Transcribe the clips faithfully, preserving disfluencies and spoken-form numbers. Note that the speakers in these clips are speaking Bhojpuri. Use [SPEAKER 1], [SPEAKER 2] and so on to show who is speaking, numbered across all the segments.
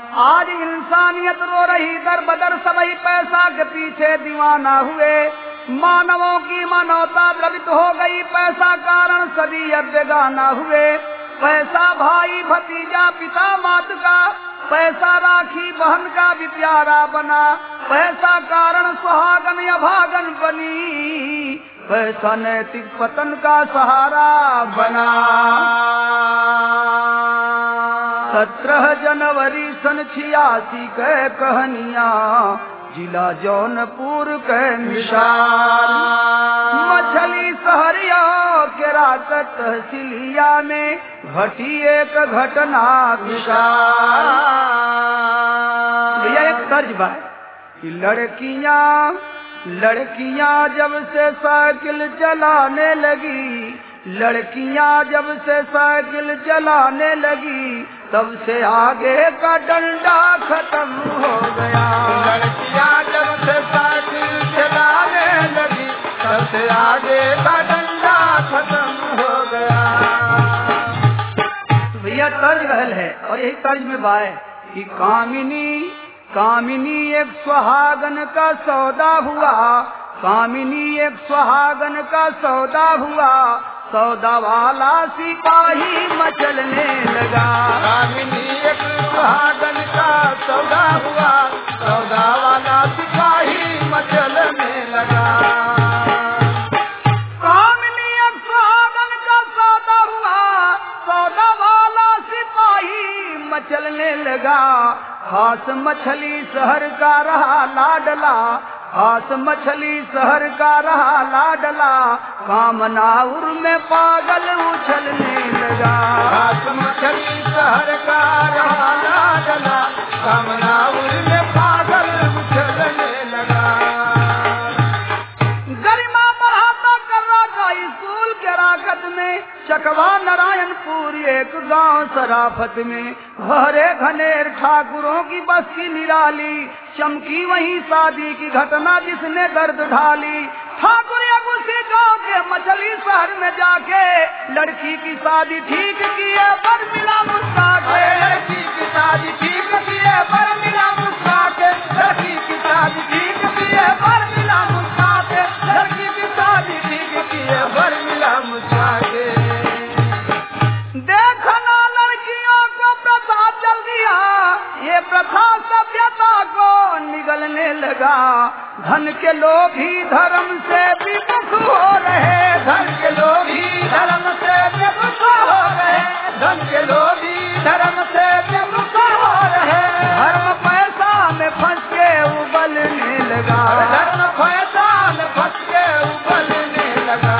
[SPEAKER 1] आज इंसानियत रो रही दर बदर, सभी पैसा के पीछे दीवाना हुए। मानवों की मानवता द्रवित हो गई, पैसा कारण सभी अब बेगाना हुए। पैसा भाई भतीजा पिता मात का, पैसा राखी बहन का भी प्यारा बना। पैसा कारण सुहागन अभागन बनी, पैसा नैतिक पतन का सहारा बना। सत्रह जनवरी सन छियासी के कहानियाँ, जिला जौनपुर के मिसाल। मछली शहरिया के रात तहसीलिया में घटी एक घटना विशाल। भैया एक तर्ज बा कि लड़कियाँ लड़कियाँ जब से साइकिल चलाने लगी, लड़कियाँ जब से साइकिल चलाने लगी, तब से आगे का डंडा खत्म हो गया।
[SPEAKER 2] लड़कियाँ जब से साइकिल चलाने लगी, तब से आगे का डंडा खत्म हो गया।
[SPEAKER 1] तो भैया तर्ज रहल है और यही तर्ज में बाय कि कामिनी कामिनी एक सुहागन का सौदा हुआ, कामिनी एक सुहागन का सौदा हुआ, सौदा वाला सिपाही मचलने लगा।
[SPEAKER 2] कामिनी एक सुहागन का सौदा हुआ, सौदा वाला सिपाही मचलने लगा।
[SPEAKER 1] कामिनी एक सुहागन का सौदा हुआ, सौदा वाला सिपाही मचलने लगा। खास मछली शहर का रहा लाडला, खास मछली शहर का रहा लाडला, कामनाउर में पागल उछलने लगा।
[SPEAKER 2] खास मछली शहर का रहा लाडला, कामनाउर में पागल उछलने लगा।
[SPEAKER 1] गरिमा बढ़ाता कर रहा स्कूल के राकत में, चकवा नारायणपुर एक गांव सराफत में, घरे घनेर ठाकुरों की बस्ती निराली, चमकी वही शादी की घटना जिसने दर्द ढाली। ठाकुर उसी गांव के मछली शहर में जाके लड़की की शादी ठीक किए, पर मिला मुस्का के।
[SPEAKER 2] लड़की की शादी ठीक किए, पर मिला मुस्का के। लड़की की शादी ठीक किए, पर मिला मुस्का के। लड़की की शादी ठीक किए, पर मिला मुस्का के।
[SPEAKER 1] देखना लड़कियों को प्रथा चल दिया, ये प्रथा सभ्यता को निगलने लगा। धन के लोग ही धर्म से विमुख हो रहे,
[SPEAKER 2] धन के लोग ही धर्म से विमुख हो रहे, धन के लोग ही धर्म से विमुख हो रहे।
[SPEAKER 1] धर्म पैसा में फंस के उबलने लगा,
[SPEAKER 2] धर्म पैसा में फंस के उबलने लगा।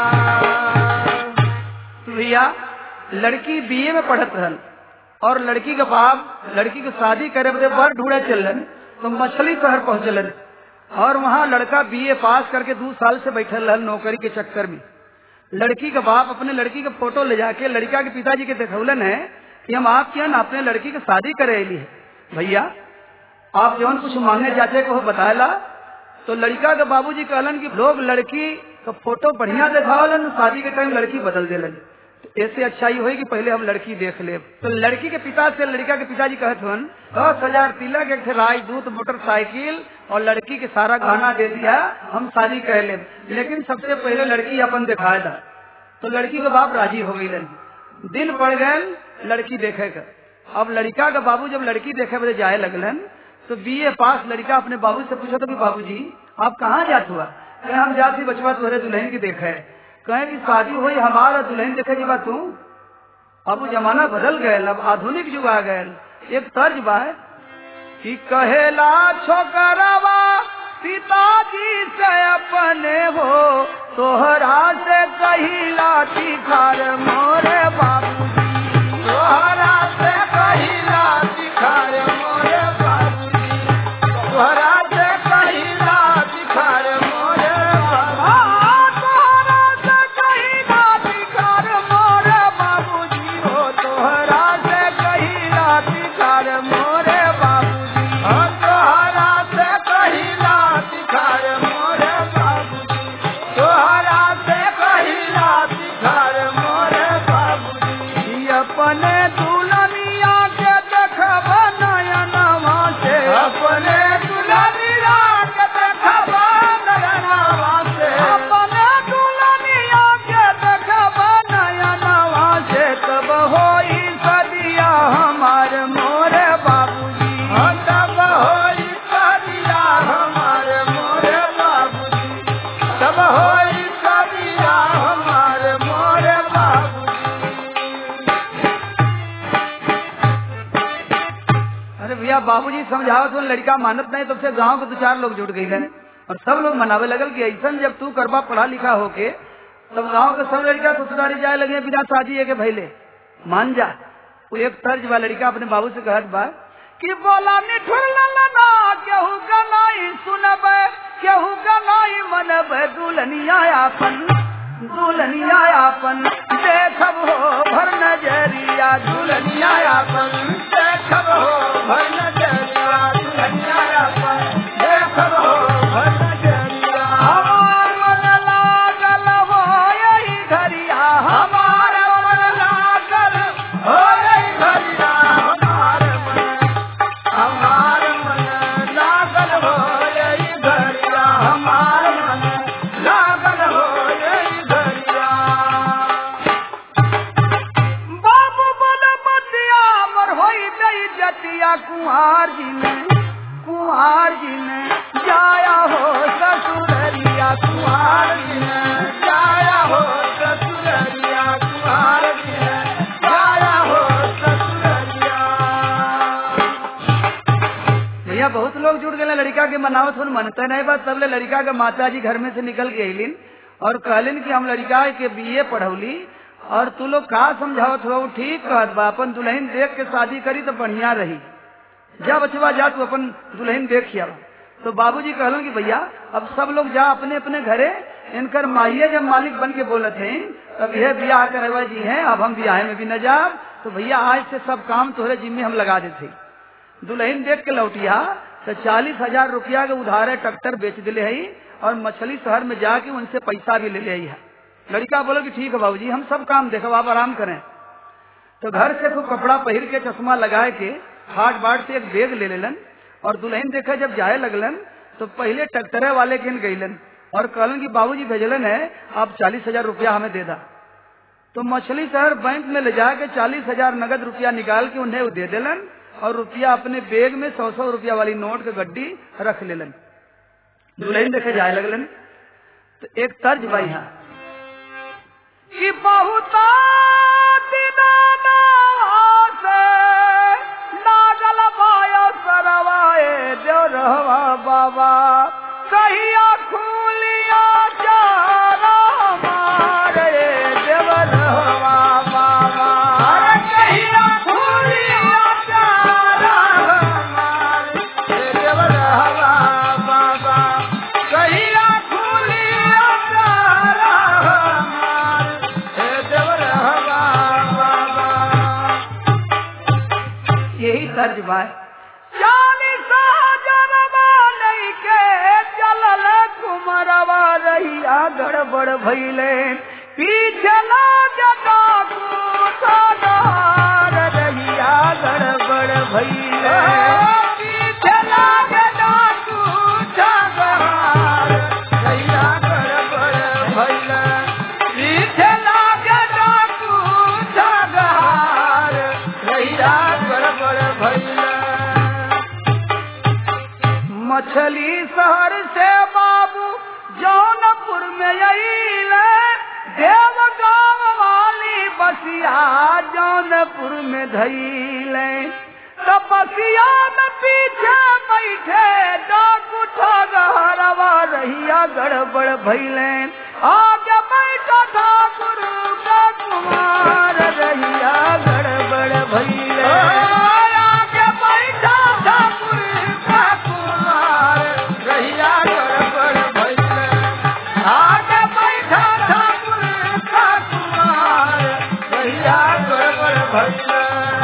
[SPEAKER 1] भैया लड़की बीए में पढ़त रहन और लड़की के बाप लड़की की शादी करे बदे बर ढूंढे चलन, तो मछली शहर पहुंचलन और वहाँ लड़का बीए पास करके दो साल से बैठल रहन नौकरी के चक्कर में। लड़की का बाप अपने लड़की का फोटो ले जाके लड़का के पिताजी के दिखौलन है कि हम आपके यहाँ अपने लड़की की शादी करे ली है, भैया आप जौन कुछ मांगने जाते को बताला। तो लड़का के बाबूजी कहलन कि लोग लड़की का फोटो बढ़िया दिखावलन, शादी के टाइम लड़की बदल देलन, ऐसे अच्छा ही होगी कि पहले हम लड़की देख ले। तो लड़की के पिता से लड़का के पिताजी कहत हन दस हजार तिलक, एक राजदूत, मोटरसाइकिल और लड़की के सारा गहना दे दिया, हम शादी कर ले, लेकिन सबसे पहले लड़की अपन दिखाए था। तो लड़की के बाप राजी हो गई। दिन पड़ गए लड़की देखे का। अब लड़का का बाबू जब लड़की देखे बजे जाए लगलन तो बीए पास लड़का अपने बाबू से पूछा तो कि बाबूजी आप कहाँ जात हुआ? कहे हम जाती बचवा तोहरे दुल्हन की देखे। कहे कि शादी हुई हमारा दुल्हन देखे जी बात तू। अब जमाना बदल गए, अब आधुनिक युग आ गए। एक तर्ज बा कि कहेला छोकरवा पिताजी से अपने हो, तोहरा से कहिला तिखार मोरे बाबूजी,
[SPEAKER 2] तोहरा से कहिला तिखार मोरे बाबूजी, तोहरा से कहिला तिखार मोरे बाबूजी,
[SPEAKER 1] तोहरा से कहिला तिखार मोरे बाबूजी,
[SPEAKER 2] तोहरा से कहिला तिखार मोरे बाबूजी, तोहरा से कहिला तिखार मोरे बाबूजी, तोहरा से कहिला तिखार मोरे बाबूजी।
[SPEAKER 1] अपने दूल्हे अरे भैया बाबूजी समझाओ तो लड़का मानत नहीं, तो फिर गांव के दो चार लोग जुट गए और सब लोग मनावे लगल कि ऐसा जब तू करबा पढ़ा लिखा होके तब गांव के सब लड़का ससुरारी जाए लगे बिना शादी है के भैले मान जा। वो एक तर्ज बा लड़का अपने बाबू से कहत बा कि बोला निठुर ललना केहू का नहीं सुनब केहू का नहीं मनब दुल्हनिया अपन दुल्हनिया अपन देखब हो भर नजरिया दुल्हनिया अपन देखब हो भर नजरिया दुल्हनिया अपन देखब हो भर नजरिया। हमार मन लागल हो यही घरिया हमार मन लागल हो यही घरिया हमार मन हमार मन लागल हो यही घरिया हमार मन लागल हो यही घरिया। बाबू बोल बतिया मर होई गई जतिया कुंवर जी ने कुंवर जी ने जाया हो ससुररिया कुंवर जी ने जाया हो ससुररिया कुंवर जी ने जाया हो ससुररिया। भैया बहुत लोग जुड़ गए लड़का के मनावत हो मनते नहीं बस सबले लड़का के माता जी घर में से निकल के अलिन और कहलिन कि हम लड़का के बीए पढ़ौली और तू लोग का समझावत हो ठीक कहत बा अपन दुल्हन देख के शादी करी तो बढ़िया रही जा बचवा जा तू अपन दुल्हन देखिया। तो बाबूजी कहलन कि भैया अब सब लोग जा अपने अपने घरे इनकर माहिए जब मालिक बन के बोलत हैं तब यह ब्याह करवा जी हैं अब हम ब्याह में भी न जा तो भैया आज से सब काम तोहरे जिम्मे हम लगा देते। दुल्हन देख के लौटिया तो चालीस हजार रुपया के उधारे ट्रैक्टर बेच दिले है और मछली शहर में जाके उनसे पैसा भी ले ले है। लड़का बोलो कि ठीक है बाबूजी हम सब काम देखो आप आराम करें। तो घर से खूब कपड़ा पहन के चश्मा लगाए के हाट बाट से एक बैग ले लेलन और दुल्हन देखा जब जाए लगलन तो पहले ट्रैक्टर वाले के गईलन और कहलन कि बाबूजी भेजलन है आप चालीस हजार रुपया हमें दे दा। तो मछली शहर बैंक में ले जाके चालीस हजार नगद रुपया निकाल के उन्हें दे दिलन और रुपया अपने बैग में सौ सौ रुपया वाली नोट के गड्डी रख लेलन। दुल्हन देखे जाए लगलन तो एक तर्ज भाई यहाँ कि बहुत नागल भाया सरवाए देव रहवा बाबा कहिया खुलिया चारा मारे देव रहवा बाबा कहिया खुलिया चारा मारे देव रहवा बाबा कहिया खुलिया चारा मारे देव रहवा बाबा। यही तर्ज भाई चालीस जनवा नहीं के चलल कुमरवा रहिया गड़बड़ भइले पीछे लागे डाकू सदार रहिया गड़बड़ भइले पीछे लागे डाकू सदार रहिया गड़बड़ भइले पीछे लागे डाकू सदार रहिया गड़बड़ भइले। मछली शहर से बाबू जौनपुर में अइले देव गाँव वाली बसिया जौनपुर में धइले तो बसिया में पीछे बैठे डाकू ठगहरवा रहिया गड़बड़ भइले आगे बैठा ठाकुर का कुमार रहिया गड़बड़ भइले आगे बैठा ठाकुर का कुमार रहिया गड़बड़ भइले आगे बैठा ठाकुर का कुमार रहिया गड़बड़ भइले।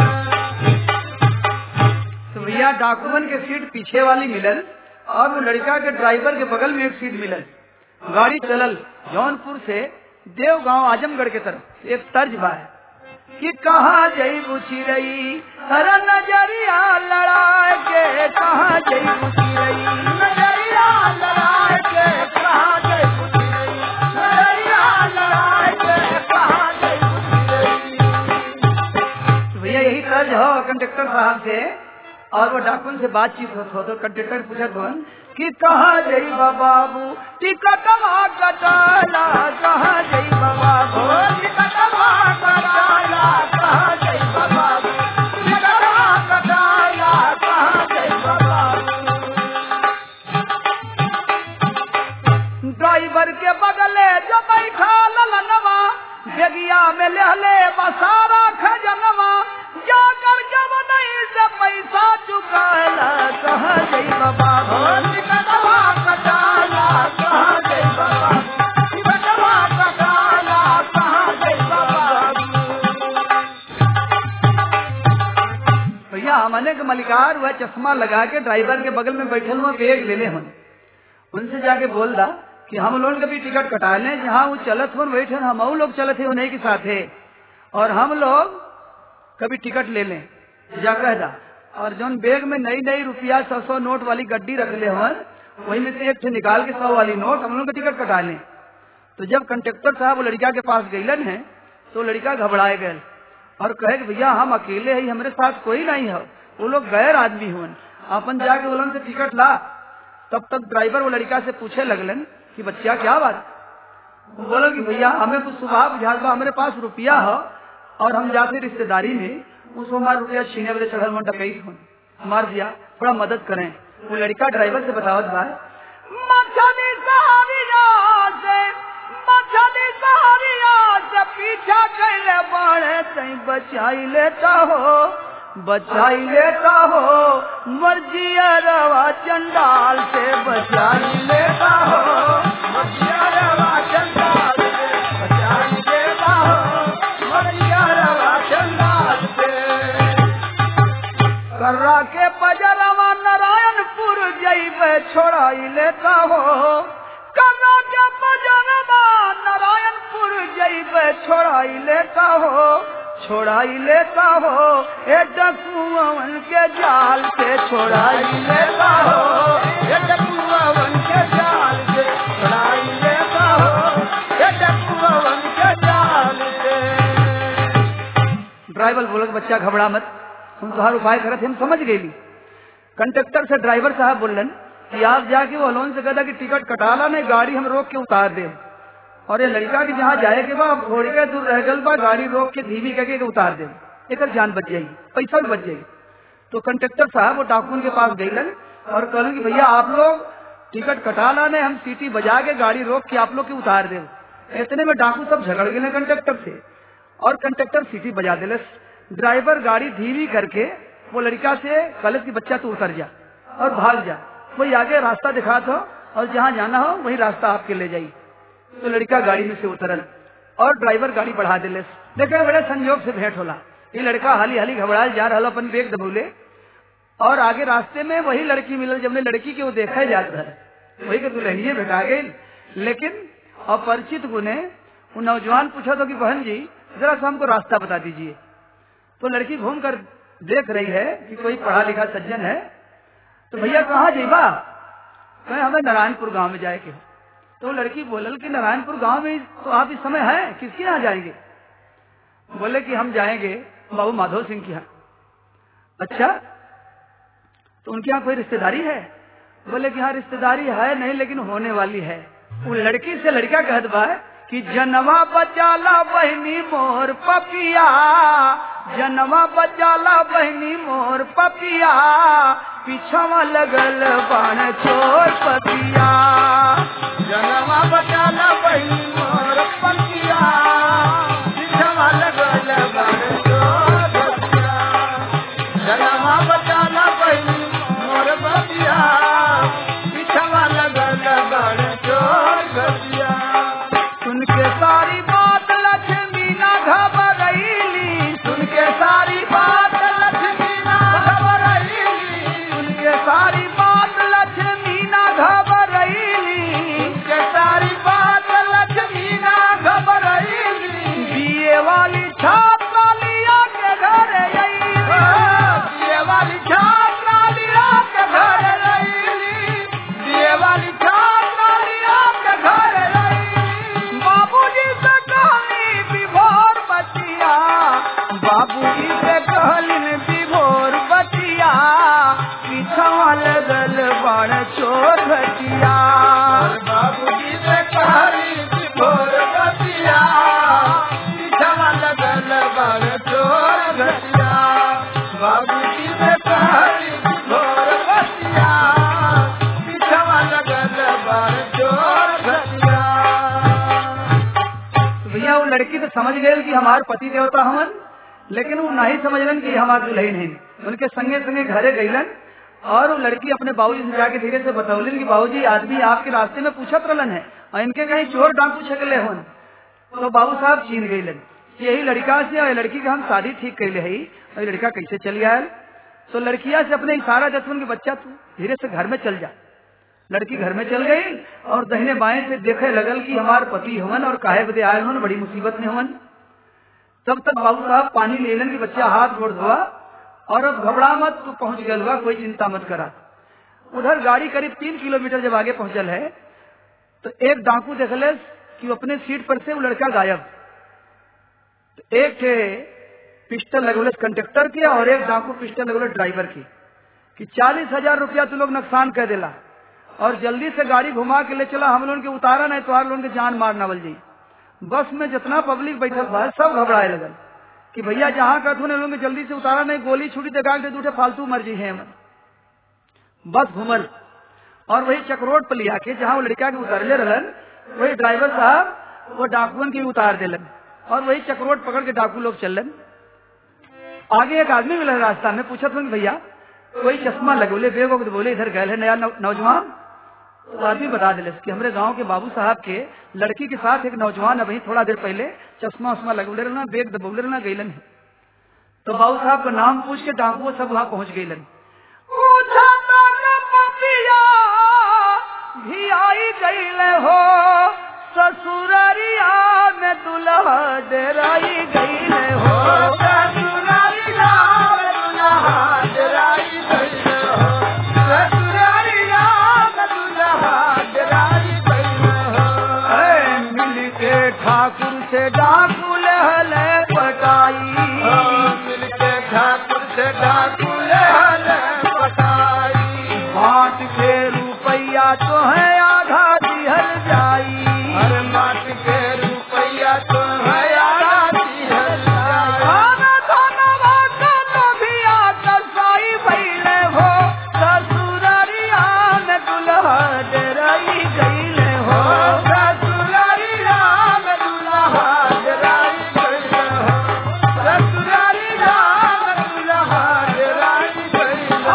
[SPEAKER 1] तो भैया डाकुमन के सीट पीछे वाली मिलल और वो लड़का के ड्राइवर के बगल में एक सीट मिलल। गाड़ी चलल जौनपुर से देवगांव आजमगढ़ के तरफ। एक तर्ज बा है कि कहाँ जईबू चिरई हर नजरिया लड़ाए के कहाँ जईबू चिरई नजरिया लड़ाए के कहाँ जईबू चिरई नजरिया लड़ाए के कहाँ जईबू चिरई। भैया यही तर्ज हो कंडक्टर साहब से और वो डाकुन से बातचीत हो तो कंडक्टर पूछत हो कि कहाँ जईबा बाबू टिकटवा कटाला कहाँ जईबा बाबू टिकटवा कटाला कहाँ जईबा बाबू टिकटवा कटाला ले बसारा खजनवा जाकर जब नहीं से पैसा चुकाला कहा गई बाबा टिकटवा कटाला कहा गई बाबा टिकटवा कटाला कहा गई बाबा। भैया हमने के मलिकार हुआ चश्मा लगा के ड्राइवर के बगल में बैठे हुआ बैग ले ले हम उनसे जाके बोल दा कि हम लोग कभी टिकट कटा लें जहाँ वो चलत हो बैठे हम लोग चलत है उन्हीं के साथ है और हम लोग कभी टिकट ले लें जा कह दा और जो बैग में नई नई रुपया सौ सौ नोट वाली गड्डी रख ले हन वही में से एक निकाल के सौ वाली नोट हम लोग का टिकट कटा लें। तो जब कंडक्टर साहब वो लड़का के पास गईलन है तो लड़का घबराए गए और कहे कि भैया हम अकेले ही हमारे साथ कोई नहीं है वो लोग गैर आदमी हुन अपन जाके बोलन से टिकट ला। तब तक ड्राइवर वो लड़का से पूछे लगलन कि बच्चा क्या बात वो बोला कि भैया हमें कुछ सुबह बुझा हमारे पास रुपया है और हम जाते रिश्तेदारी में उसको हमारा रुपया छीने वाले चढ़ल मन डकैत हो मार दिया थोड़ा मदद करें। वो लड़का ड्राइवर से बतावत भाई पीछा कैले बढ़े कहीं बचाई लेता हो बचाई लेता हो मर्जिया रवा चंडाल से बचाई लेता हो मर्जिया रवा चंडाल से बचाई लेता हो मर्जिया रवा चंडाल से। कर्रा के पजरवा नारायणपुर जइबे छोड़ाई लेता हो कर्रा के पजरवा नारायणपुर जइबे छोड़ाई लेता हो छोड़ाई लेता हो ए डकुआवन के जाल से छोड़ाई लेता हो ए डकुआवन के जाल से छोड़ाई लेता हो ए डकुआवन के जाल से। ड्राइवर बोला कि बच्चा घबरा मत हम तुम्हारा उपाय करते हम समझ गए। कंडक्टर से ड्राइवर साहब बोलन कि आप जाके वो लोन से कहता कि टिकट कटा ला नहीं गाड़ी हम रोक के उतार दे और ये लड़का की जहाँ जाए के बाद थोड़ी के दूर रह गल बा गाड़ी रोक के धीमी करके उतार दे एक जान बच जाएगी पैसा भी बच जाएगी। तो कंडक्टर साहब वो डाकुन के पास गईलन और कहलन कि भैया आप लोग टिकट कटा ला नहीं हम सीटी बजा के गाड़ी रोक के आप लोग के उतार दे। इतने में डाकू सब झगड़ गए कंडक्टर से और कंडक्टर सीटी बजा दिले। ड्राइवर गाड़ी धीमी करके वो लड़का से कलश की बच्चा तू उतर जा और भाग जा वही आगे रास्ता दिखा दो और जहाँ जाना हो वही रास्ता आपके ले जाई। तो लड़का गाड़ी में से उतरल और ड्राइवर गाड़ी बढ़ा दिले। देखे बड़े संयोग से भेंट होला ये लड़का हाली हाली घबराए जा रहा अपन बेग दबोले और आगे रास्ते में वही लड़की मिलल जब ने लड़की के वो देखा जाता है वही के दुल्हनिये भेटा गई। लेकिन अपरिचित गुने वो नौजवान पूछा तो कि बहन जी जरा सा हमको रास्ता बता दीजिए। तो लड़की घूम कर देख रही है कि कोई पढ़ा लिखा सज्जन है। तो भैया कहाँ जाइबा कहे हमें नारायणपुर गांव में जाए के। तो लड़की बोलल कि नारायणपुर गांव में तो आप इस समय है किसके यहाँ जाएंगे। बोले कि हम जाएंगे बाबू माधव सिंह के यहाँ। अच्छा तो उनके यहाँ कोई रिश्तेदारी है। बोले कि हाँ रिश्तेदारी है नहीं लेकिन होने वाली है। वो लड़की से लड़का कहत बा कि जनवा बचाला बहनी मोर पपिया जनवा बचाला बहनी मोर पपिया पीछवा लगल बाण चोर पपिया जनवा बचाला बहनी मोर पपिया पीछवा लगल बाण चोर पपिया जनवा बचाला बहनी मोर पपिया पीछवा लगल बाण चोर पपिया। सुन के सारी बात लक्ष्मी ना घबराईली सुन के सारी बात लक्ष्मी ना घबराईली सुन के सारी बात लक्ष्मी ना घबराईली सुन के सारी बात लक्ष्मी ना घबराईली बीए वाली छात्रा लिया के घर आई बीए वाली छात्रा लिया के घर आईली बीए वाली छात्रा लिया के घर बाबूजी से कहली विभोर बतिया बाबूजी से कहलिन विभोर बतिया पीछवा लगल बाण चोर बतिया बाबूजी से कहली विभोर बतिया पीछवा लगल बाण चोर बतिया बाबूजी से कहली विभोर बतिया पीछवा लगल बाण चोर बतिया। भैया वो लड़की तो समझ गए कि हमारे पति देवता हमन, लेकिन वो नहीं समझलन कि हमारे दुल्हन है। उनके संगे संगे घरे गईलन और वो लड़की अपने बाबूजी से जाके धीरे से बतौलन कि बाबूजी आदमी आपके रास्ते में पूछत रहलन है और इनके कहीं चोर डाकू छकले होन। तो बाबू साहब चीन गईलन यही लड़का से और लड़की का हम शादी ठीक कैले है और लड़का कैसे चल आयल। तो लड़किया से अपने इशारा जतवन के बच्चा तू धीरे से घर में चल जा। लड़की घर में चल गई और दहिने बाएं से देखे लगल कि हमारे पति हवन और काहे बदे आये हवन, बड़ी मुसीबत में हवन। तब तक बाबू साहब पानी ले लेन कि बच्चा हाथ गोड़ धोआ और अब घबरा मत, तू पहुंच गया हुआ, कोई चिंता मत करा। उधर गाड़ी करीब तीन किलोमीटर जब आगे पहुंचल है तो एक डाकू देखले कि अपने सीट पर से वो लड़का गायब। तो एक थे पिस्टल लगोले कंडक्टर की और एक डाकू पिस्टल लगोले ड्राइवर की कि चालीस हजार रुपया तू लोग नुकसान कर देला और जल्दी से गाड़ी घुमा के ले चला, हम लोगों के उतारा नहीं तो लोगों के जान मार नावल जी। बस में जितना पब्लिक बैठल भाई सब घबराए लगल कि भैया जहाँ कहते लोगों जल्दी से उतारा नहीं, गोली छुरी दिखा के दूठे फालतू मर्जी है। बस घुमल और वही चक्रोड पर लिया के जहाँ वो लड़का के उतारले रहलन वही ड्राइवर साहब वो डाकुअन के उतार दिलन और वही चक्रोड पकड़ के डाकू लोग चलन। आगे एक आदमी मिला रास्ता में, पूछत भैया कोई चश्मा लगोले बेगो बोले इधर गए है नया नौजवान। तो आदमी बता दिले कि हमारे गांव के बाबू साहब के लड़की के साथ एक नौजवान अभी थोड़ा देर पहले चश्मा उस्मा लगोले रहना, बेग दबोले रहना गईलन है। तो बाबू साहब का नाम पूछ के डाकू सब वहां पहुंच गईलन। भी आई गईले हो ससुररिया में दुल्हा डेराई गईले हो, ससुररिया में दुल्हा डेराई गईले हो, ससुररिया में दुल्हा डेराई गईले हो। मिल के ठाकुर से डाकू लहले पटाई, मिल के ठाकुर से डाकू लहले पटाई। बांट के रुपया तो है आधा दिहल जाई, हर बात के रुपया तो है आधा दिहल जाई। खाना खाना बाटा तो भी आता साई बैले हो ससुररिया में दुल्हा डेराई गईले हो, ससुररिया में दुल्हा डेराई गईले हो, ससुररिया में दुल्हा डेराई गईले हो।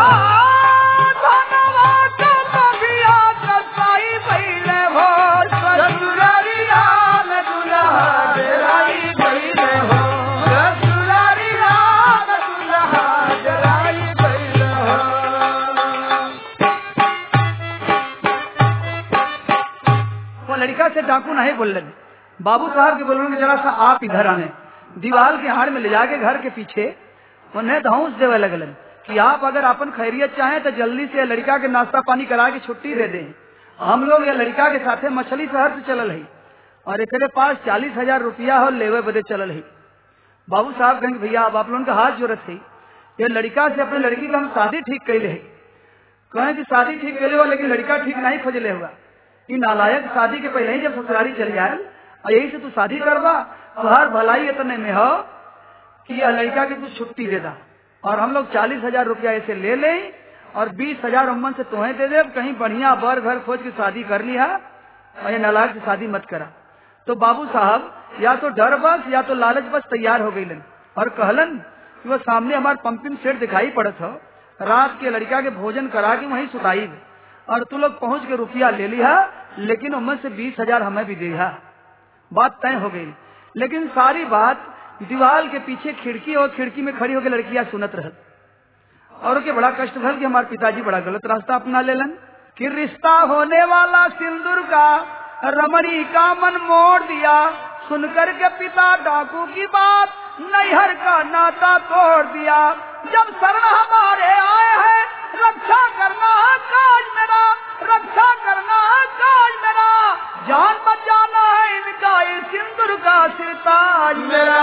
[SPEAKER 1] लड़का से डाकू नहीं बोल बाबू साहब के बोलोगे जरा सा आप इधर आने, दीवार के हाड़ में ले जाके घर के पीछे उन्हें धौंस देवे लगलन कि आप अगर अपन खैरियत चाहें तो जल्दी से लड़का के नाश्ता पानी करा के छुट्टी दे दें। हम लोग ये लड़का के साथे मछली शहर से चलल है और एक पास चालीस हजार रुपया हो लेवे बदे चलल है। बाबू साहब कहेंगे भैया अब आप लोगों का हाथ जरूरत है, ये लड़का से अपने लड़की का हम शादी ठीक कैले है। कहें कि शादी ठीक कैले हुआ लेकिन लड़का ठीक नहीं खोजले हुआ, इन नालायक शादी के पहले ही जब ससुरारी चल जाए और यही से तू शादी करवा तो हर भलाई इतने में हो कि यह लड़का की तू छुट्टी दे दा और हम लोग चालीस हजार रुपया ऐसे ले ले और बीस हजार अम्मन से तुम्हें दे दे, कहीं बढ़िया बर घर खोज के शादी कर लिया और ये नालायक से शादी मत करा। तो बाबू साहब या तो डर बस या तो लालच बस तैयार हो गईलन और कहलन कि वो सामने हमारे पंपिंग सेट दिखाई पड़त हो, रात के लड़का के भोजन करा के वहीं सुताई और तू लोग पहुंच के रुपया ले लिया लेकिन उम्र से बीस हजार हमें भी दिया। बात तय हो गई, लेकिन सारी बात दीवार के पीछे खिड़की और खिड़की में खड़ी होकर लड़कियां सुनत रह और के बड़ा कष्ट भल कि हमारे पिताजी बड़ा गलत रास्ता अपना लेलन कि रिश्ता होने वाला सिंदूर का रमणी का मन मोड़ दिया, सुनकर के पिता डाकू की बात नैहर का नाता तोड़ दिया। जब शरण हमारे आए हैं रक्षा करना है काज मेरा, रक्षा करना है काज मेरा, जान बचाना है इनका इस सिंदूर का सिरताज मेरा।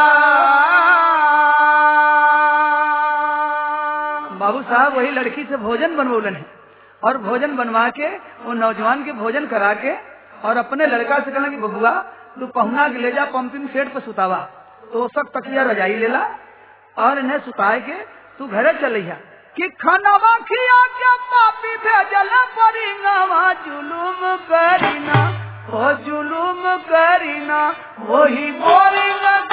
[SPEAKER 1] बाबू साहब वही लड़की से भोजन बनवोलन है और भोजन बनवा के वो नौजवान के भोजन करा के और अपने लड़का से कहना कि बबुआ तू पहुना के ले जा पंपिंग सेट पे सुतावा, तो सब तकिया रजाई लेला और इन्हें सुताए के तू घरे चलिया कि खाना खिया के पापी भेजल परिंगवा जुलूम करीना, ओ जुलूम करीना वही बोरिंग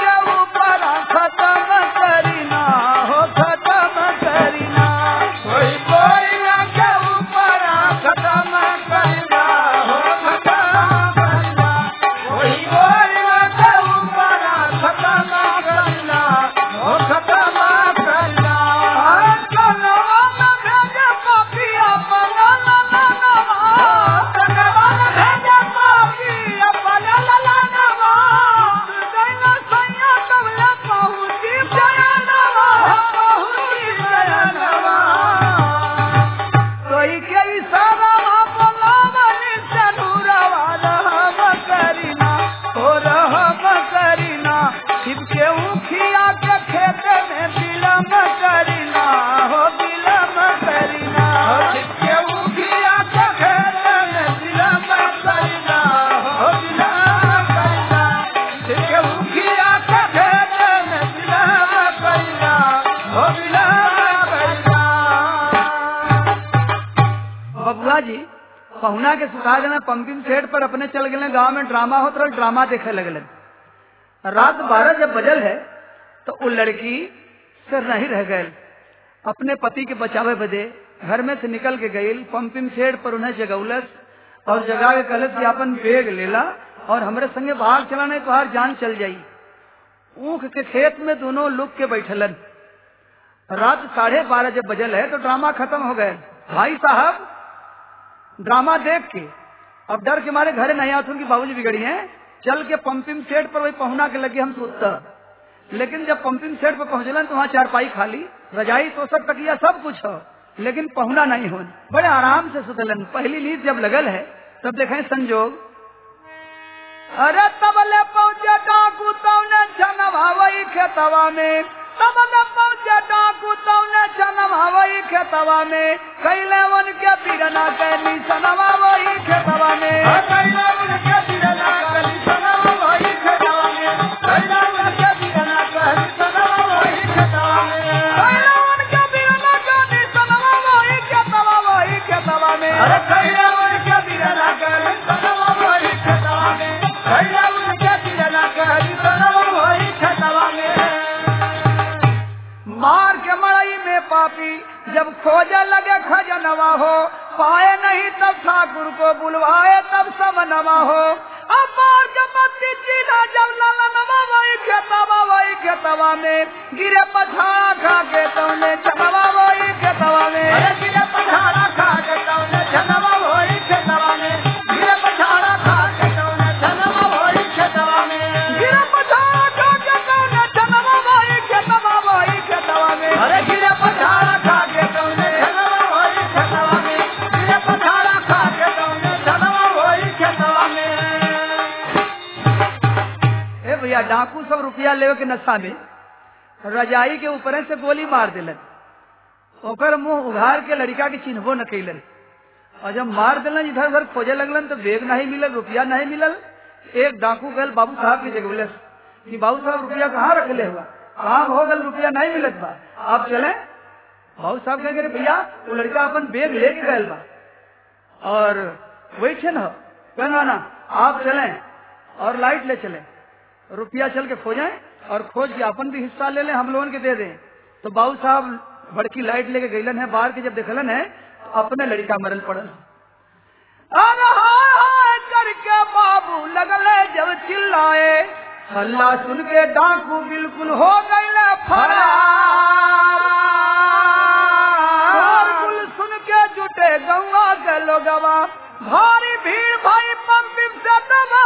[SPEAKER 1] बबुआ जी पहुना के सुखा देना पंपिंग सेट पर अपने चल गए गांव में ड्रामा होता रहा, ड्रामा देखे लगल। रात बारह जब बजल है तो वो लड़की से नहीं रह गए, अपने पति के बचावे बदे घर में से निकल के गई, पंपिंग सेट पर उन्हें जगौलस और जगा के कहलस कि अपन बेग लेला और हमरे संगे भाग चला, नहीं तो हर जान चल जाई। ऊख के खेत में दोनों लुक के बैठलन। रात साढ़े बारह जब बजल है तो ड्रामा खत्म हो गए। भाई साहब ड्रामा देख के अब डर के मारे घरे नहीं आते कि बाबूजी बिगड़ी हैं, चल के पंपिंग सेट पर वही पहुना के लगे हम सोचता। लेकिन जब पंपिंग सेट पर पहुंचलन तो वहाँ चारपाई खाली, रजाई तोसक तकिया सब कुछ हो, लेकिन पहुना नहीं हो। बड़े आराम से सुतलन। पहली नींद जब लगल है तब देखें संजोग, अरे तबले पहुंचे डाकू तौने जनवा वही खेतवा में, तबले पहुंचे डाकू तौने जनवा वही खेतवा में, कैले उनके बिरना कैली सनवा वही खेतवा में, कैले उनके बिरना कैली सनवा वही खेतवा में, कैले उनके बिरना कैली सनवा वही खेतवा में, कैले उनके बिरना कैली सनवा वही खेतवा वही खेतवा में, अरे कैले उनके बिरना कैली सनवा वही खेतवा में, कैले उनके बिरना कैली सनवा वही खेतवा में। मार के मड़ई में पापी जब खोजे लगे खजनवा हो, पाए नहीं तब ठाकुर को बुलवाए तब समनवा हो। अब मार के मत्ती चीना जब ललनवा वही खेतवा वही खेतवा में, गिरे पछाड़ा खा के तौने छनवा वही खेतवा में, अरे गिरे पछाड़ा खा के तौने छनवा वही खेतवा में, गिरे पछाड़ा खा के तौने छनवा वही खेतवा में, गिरे पछाड़ा खा के तौने छनवा वही खेतवा वही खेतवा में, अरे गिरे पछाड़ा खा के तौने छनवा वही खेतवा में, गिरे पछाड़ा खा के तौने छनवा वही खेतवा में। ए भैया डाकू सब रुपया लेवे के नशा में रजाई के ऊपर से गोली मार दिलन, ओकर मुंह उघार के लड़का के चिन्हबो न कैलन। और जब मार दिलन इधर उधर खोजे लगलन तो बेग नहीं मिलल, रुपया नहीं मिलल। एक डाकू गल बाबू साहब की जगह कि बाबू साहब रुपया कहाँ रखले हुआ, कहाँ हो गल, रुपया नहीं मिलत बा, आप चले। बाबू साहब कहे भैया वो लड़का अपन बेग लेके गए बा और वही छे न कहना ना आप चले और लाइट ले चले, रुपया चल के खोजें और खोज के अपन भी हिस्सा ले लें, हम लोगों के दे दें। तो बाबू साहब बड़की लाइट लेके गईलन है, बाहर के जब देखलन है तो अपने लड़का मरल पड़ल। अरे हाय हाय करके बाबू लगले जब चिल्लाए, हल्ला सुन के डाकू बिल्कुल हो गईले फरार। कुल सुन के जुटे गौवा के लोगवा, भारी भीड़ भाई पंपिंग से दबा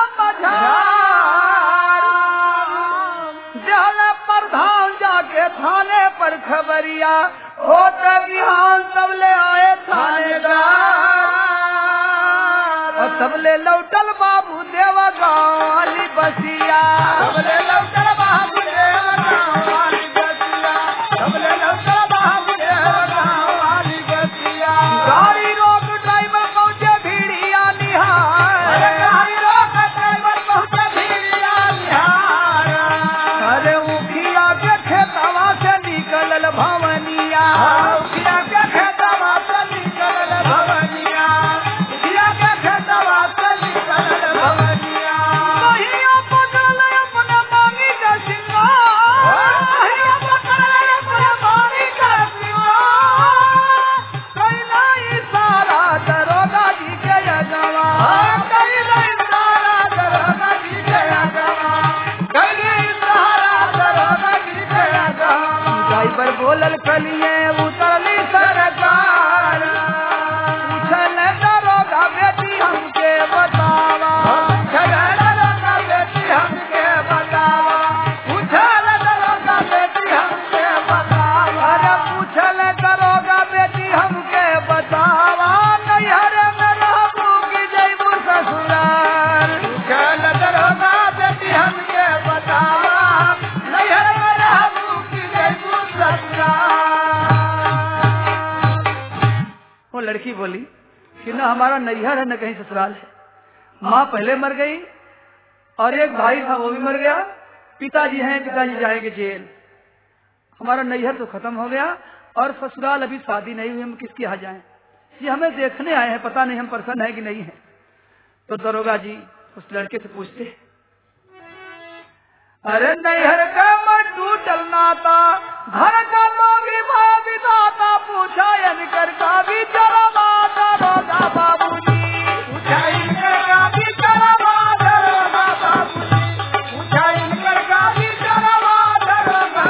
[SPEAKER 1] मझार। जहले प्रधान जाके थाने पर खबरिया, होते बिहान तबले आए थानेदार। और तबले लौटल बाबू देवा गाँव वाली बसिया, तबले लौटल बाबू देवा गाँव वाली बसिया, तबले लौटल बाबू देवा गाँव वाली बसिया। गाड़ी रोक ड्राइवर पहुँचे भीड़िया निहार, अरे गाड़ी रोक ड्राइवर पहुँचे भीड़िया निहार। अरे उखिया के खेतवा से निकलल भवनिया, उखिया के खेतवा से निकलल भवनिया, उखिया के खेतवा से निकलल भवनिया। कहिया पकड़ल अपने मांगी का सिंगार, कहिया पकड़ल अपने मांगी का सिंगार। कैला इशारा दरोगा जी के अगवा, कैला इशारा दरोगा जी के अगवा, कैला इशारा दरोगा जी के अगवा। ड्राइवर बोलल कलिए उतरली सरकार, पूछल दरोगा बेटी हमके बतावा, पूछल दरोगा बेटी हमके बतावा, पूछल दरोगा बेटी हमके बतावा। अरे पूछल दरोगा बेटी हमके बतावा, नैहर में रहबू की जइबू ससुराल। पूछल दरोगा बेटी हमके बतावा, नैहर में रहबू की जइबू ससुराल। वो लड़की बोली कि न हमारा नैहर है न कहीं ससुराल है। माँ पहले मर गई और एक भाई था वो भी मर गया, पिताजी हैं पिताजी जाएंगे जेल, हमारा नैहर तो खत्म हो गया और ससुराल अभी शादी नहीं हुई, हम किसके यहाँ जाएं। ये हमें देखने आए हैं, पता नहीं हम प्रसन्न है कि नहीं है। तो दरोगा जी उस लड़के से पूछते, अरे नैहर का मट्टू चलना था, घर का लोगी भाभी दाता, पूछा इनकर का भी चला माता रोगा बाबूजी, पूछा इनकर का भी चला माता रोगा बाबूजी, पूछा इनकर का भी चला माता रोगा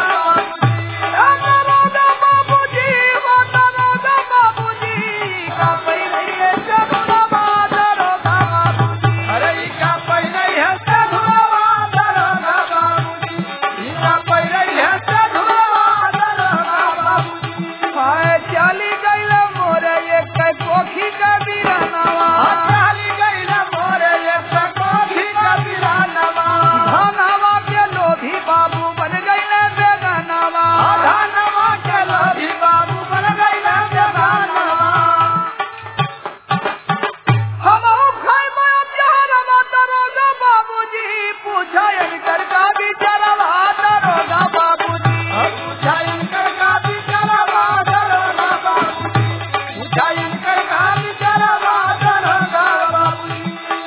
[SPEAKER 1] बाबूजी, रोगा बाबूजी, का पहले है चलना माता रोगा बाबूजी, अरे का पहले है चलना माता रोगा बाबूजी, का पहले है चलना माता रोगा बाबूजी, हाय चली गई मोरे एक कोखी का बिरानवा, चली गई मोरे एक कोखी का बिरानवा, धनवा के लोभी बाबू बन गई बेगानवा, धनवा के लोभी बाबू बन गई बेगानवा, हम खाई माया प्यारवा दरोगा बाबूजी, पूछा इनकर का भी चलवा दरोगा बाबूजी, पूछा इनकर का भी चलवा दरोगा बाबूजी, पूछा इनकर का भी चलवा दरोगा बाबूजी।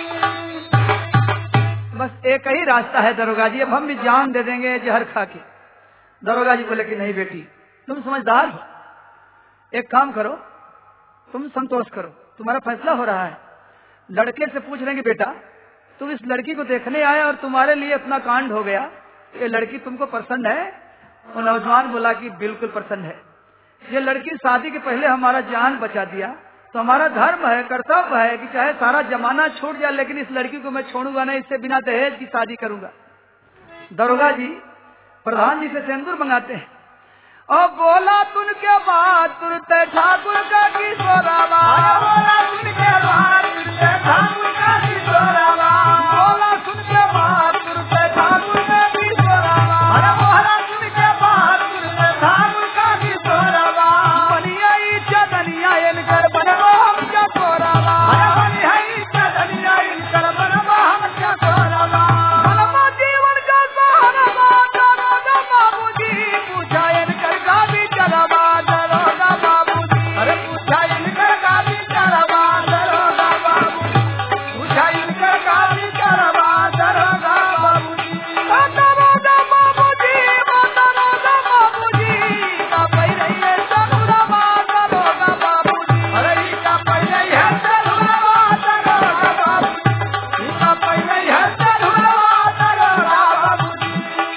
[SPEAKER 1] बस एक ही रास्ता है दरोगा जी, अब हम भी जान दे देंगे जहर खा के। दरोगा जी बोले कि नहीं बेटी, तुम समझदार हो, एक काम करो, तुम संतोष करो, तुम्हारा फैसला हो रहा है। लड़के से पूछ रहे हैं कि बेटा तुम इस लड़की को देखने आए और तुम्हारे लिए इतना कांड हो गया, ये लड़की तुमको पसंद है? वो नौजवान बोला कि बिल्कुल पसंद है। ये लड़की शादी के पहले हमारा जान बचा दिया, तो हमारा धर्म है, कर्तव्य है कि चाहे सारा जमाना छूट जाए लेकिन इस लड़की को मैं छोड़ूंगा नहीं, इससे बिना दहेज की शादी करूंगा। दरोगा जी प्रधान जी से सिंदूर मंगाते हैं और बोला तुन के बाद तुरते ठाकुर का किशोरावा, बोला सुन के बाद तुरते ठाकुर का किशोरावा, बोला सुन के बाद तुरते ठाकुर का किशोरावा, अरे बोला सुन के बाद तुरते ठाकुर का किशोरावा, बनिया इच्छा दनिया इनकर बनवा हम चकोरावा, अरे बनिया इच्छा दनिया इनकर बनवा हम चकोरावा, बनवा जीवन का सहारा दरोगा बाबूजी, पूछा इनकर का भी चलवा दरोगा बाबूजी, अरे पूछा इनकर का भी चलवा दरोगा बाबूजी, पूछा इनकर का भी चलवा दरोगा बाबूजी, दरोगा बाबूजी, दरोगा बाबूजी, का पहले है चलवा दरोगा बाबूजी, अरे का पहले है चलवा दरोगा बाबूजी, का पहले है चलवा दरोगा बाबूजी।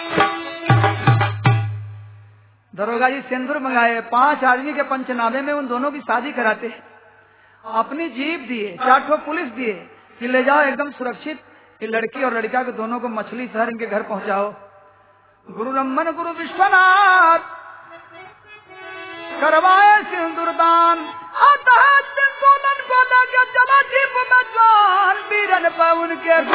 [SPEAKER 1] दरोगा जी सिंदूर मंगाए, पांच आदमी के पंचनामे में उन दोनों की शादी कराते हैं। अपनी जीप दिए, चार ठो पुलिस दिए कि ले जाओ एकदम सुरक्षित, ये लड़की और लड़का के दोनों को मछली शहर इनके घर पहुंचाओ। गुरु रमन गुरु विश्वनाथ करवाए सिंदूर दान, आता है सिंदूरन को लगे चला जीप में जान, बीरन पे उनके